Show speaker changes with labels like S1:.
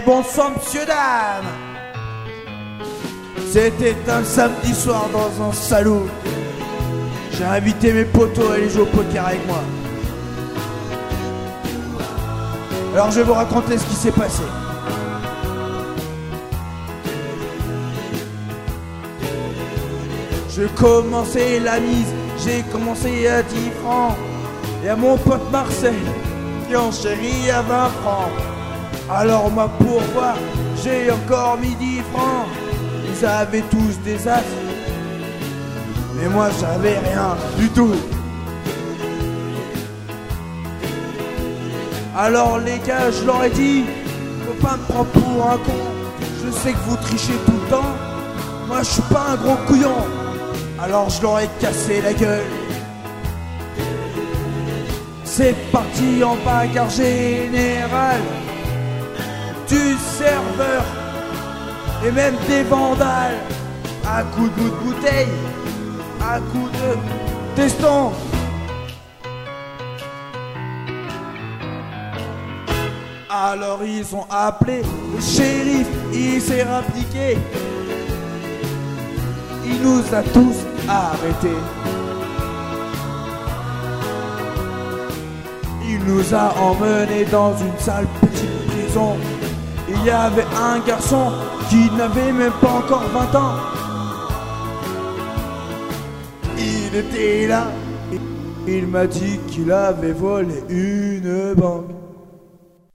S1: bon sang, monsieur, dame. C'était un samedi soir dans un saloon. J'ai invité mes potos à aller jouer au poker avec moi. Alors je vais vous raconter ce qui s'est passé. Je commençais la mise, j'ai commencé à 10 francs. Et à mon pote Marcel qui en chérit à 20 francs. Alors moi pour voir, j'ai encore mis 10 francs. Ils avaient tous des as, mais moi j'avais rien du tout. Alors les gars, je leur ai dit, faut pas me prendre pour un con. Je sais que vous trichez tout le temps, moi je suis pas un gros couillon. Alors je leur ai cassé la gueule. C'est parti en bagarre générale. Du serveur et même des vandales. À coups de bouteille, à coups de teston. Alors ils ont appelé le shérif, il s'est rappliqué. Il nous a tous arrêtés. Il nous a emmenés dans une sale petite prison. Il y avait un garçon qui n'avait même pas encore 20 ans. Il était là. Il m'a dit qu'il avait volé une banque.